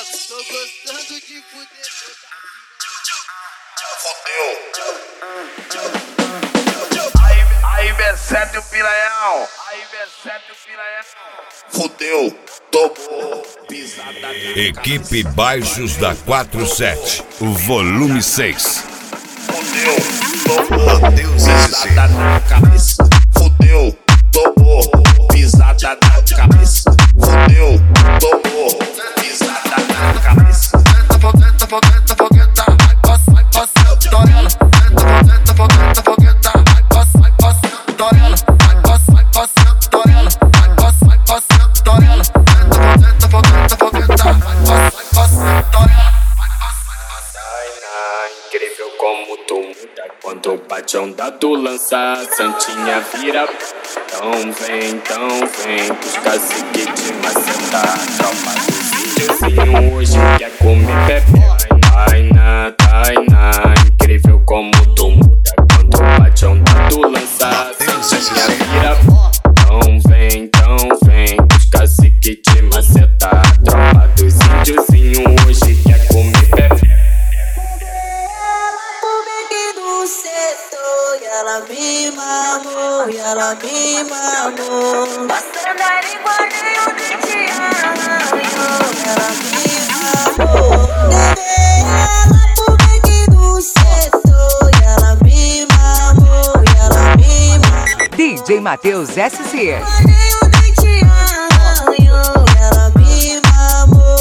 Tô gostando de fuder. Aí, B7 o piranhão. Fudeu, tomou, pisada. Equipe Baixos da 47, o volume 6. Fudeu, tomou, pisada na cabeça. Fudeu, tomou, pisada na cabeça. Fudeu, tomou, pisada na cabeça. Incrível como tu muda quando bate onda do lança, santinha vira. Então vem, os caciques de maceta. Tropa dos índiozinho hoje quer comer bebê. Tainá, incrível como tu muda quando bate onda do lança, santinha vira. Então vem, os caciques de maceta. Tropa dos índiozinho hoje quer comer bebê. Ela me mamou, passando a língua nem o dente arranhou. Ela me mamou, levei ela pro beck do setor. Ela me mamou, DJ Matheus SC. nem o dente arranhou. Ela me mamou,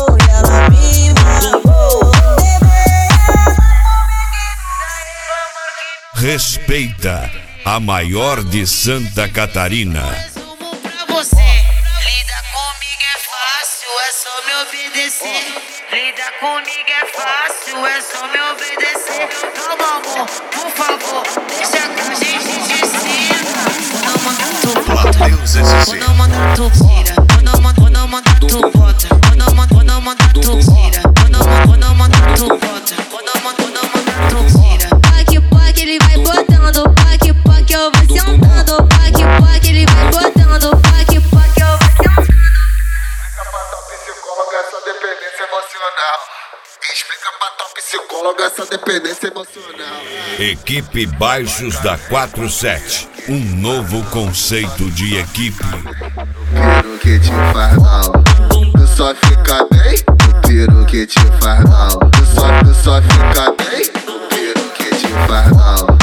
Respeita, a maior de Santa Catarina. resumo pra você. Lida comigo é fácil, é só me obedecer. Lida comigo é fácil, é só me obedecer. Calma, amor, por favor, deixa que a gente decida. Quando eu mandar tu bota, quando eu mandar tu tira. Quando eu mandar tu bota, quando eu mandar tu tira. Quando eu mandar tu bota, quando eu mandar tu tira. Pac, ele vai botando, pac, eu vou sentando. Pac, ele vai botando, pac, eu vou sentando. Explica pra tua psicóloga essa dependência emocional. Equipe Baixos da 47, um novo conceito de equipe. Piro que te faz mal, tu só fica bem. O piro que te faz mal, tu só fica bem. O piro que te faz mal.